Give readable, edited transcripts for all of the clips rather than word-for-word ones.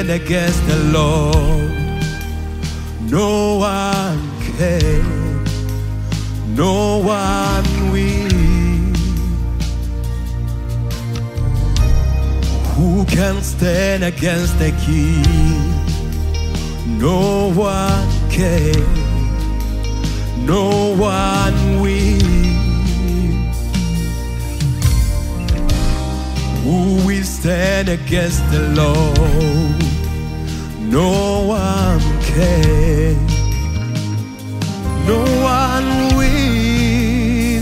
stand against the Lord. No one can, no one will. Who can stand against the King? No one can, no one will. Who will stand against the Lord? No one can, no one will.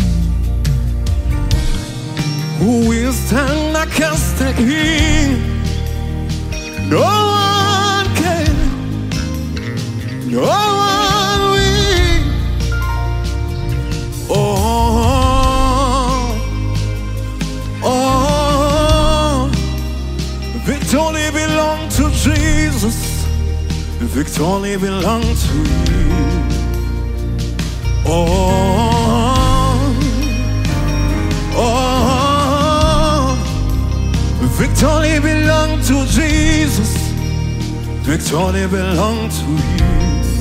Who will stand against the King? No one can, no one will. Oh, victory belongs to Jesus. Victory belongs to you. Victory belongs to Jesus. Victory belongs to you.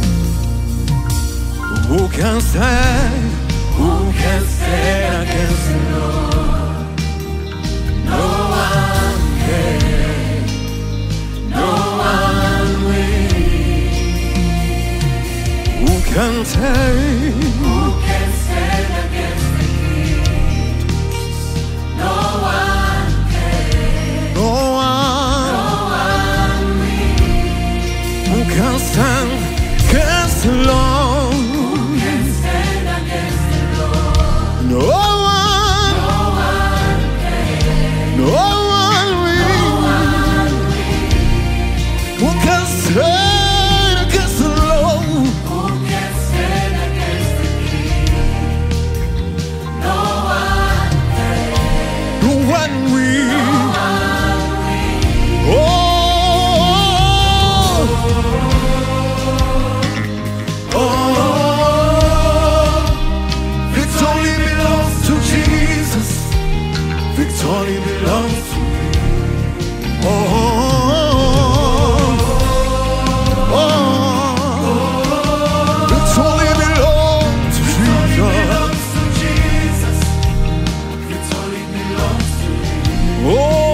Who can stand? Who can stand against the Lord? No one can, no one will. Who can stand? Who can stand against the King? No one can, no one will. Who can stand against the Lord? No one, no one will. Who can stand against the Lord? Who can stand against the King? No one can, no one will. Victory belongs to you. Victory belongs to Jesus. Victory belongs to you.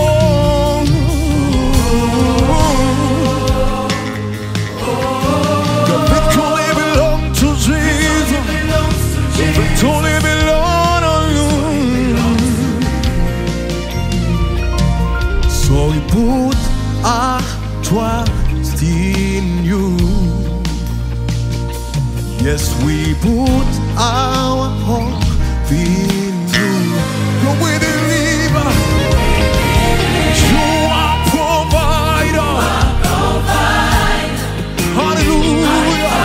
The victory belongs to Jesus. The victory belongs. So we put our trust in you. Yes, we put our hope in you. You're with the river. You are provider. Hallelujah.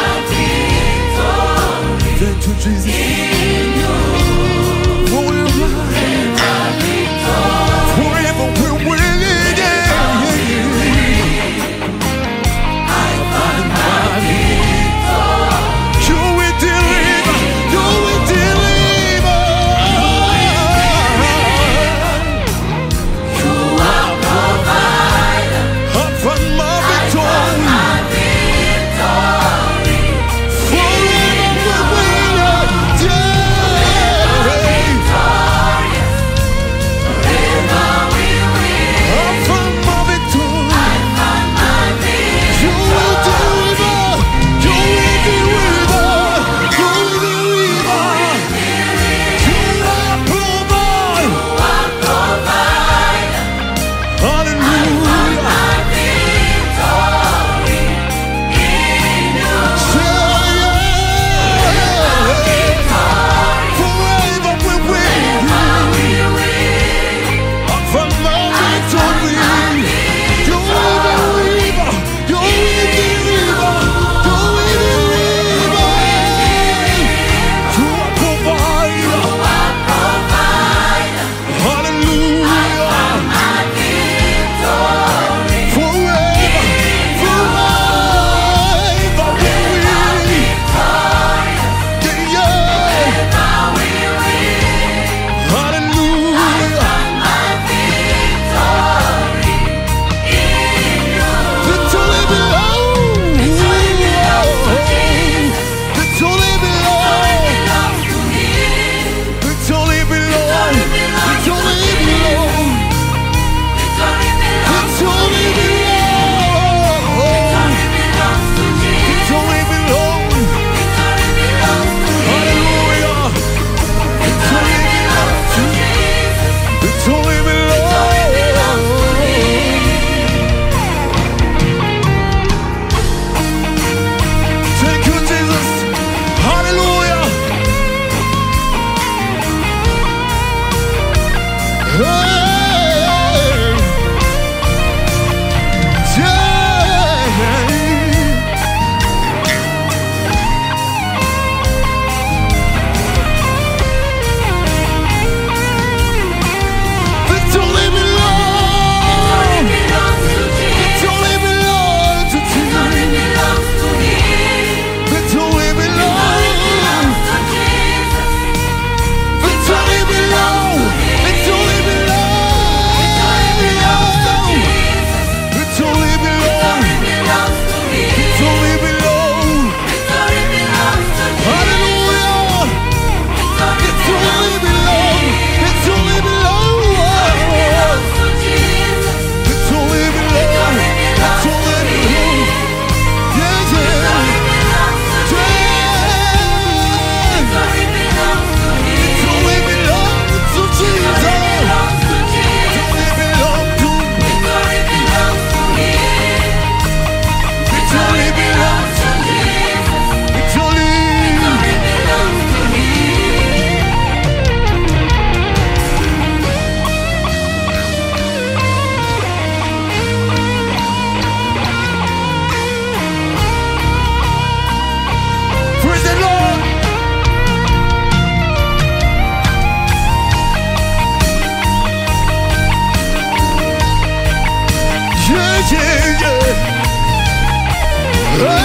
Thank you, Jesus. yeah, yeah. Oh,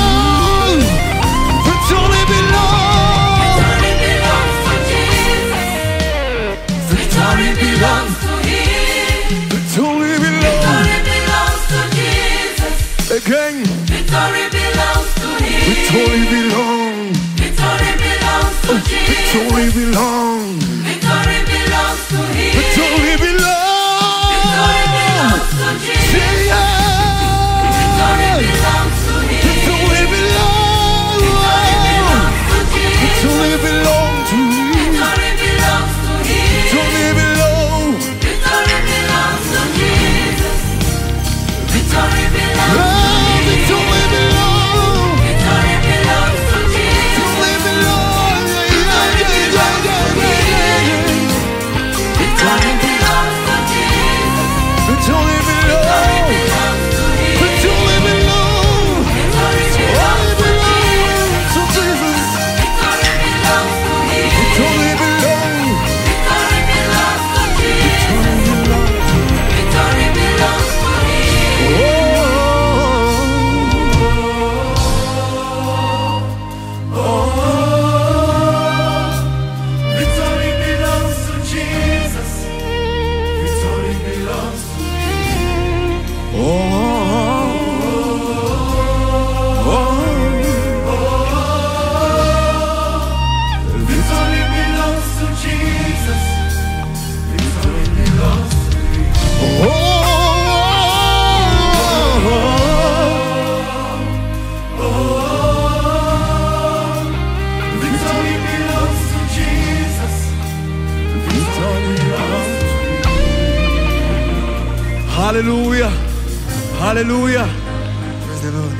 victory belongs to Jesus. Victory belongs to Him. Victory belongs to Jesus. Again. Victory belongs to Him. Victory belongs. Victory belongs to Jesus. Victory belongs. Victory belongs to Him. Victory belongs. Victory belongs to Jesus. Victory belongs to Him. Victory belongs. Victory belongs to Him. Victory belongs to Him. Victory belongs. Victory belongs to Jesus. Victory belongs. Victory belongs. Victory belongs to Jesus. Victory belongs. Victory belongs to Jesus. Victory belongs to Him. Victory belongs. Victory belongs to Jesus. Victory belongs to Him. Victory belongs. Victory belongs to Jesus. Victory belongs to Him. Victory belongs to Jesus. Victory belongs to Him. Victory belongs to Jesus. Victory belongs to Him. Victory belongs to Jesus. Victory belongs to Him. Hallelujah. Hallelujah. Praise the Lord.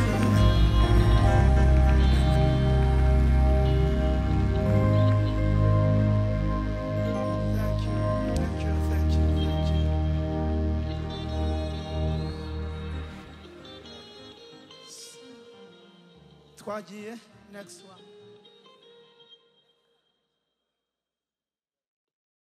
Thank you, thank you, thank you, thank you. Twagiye, next one.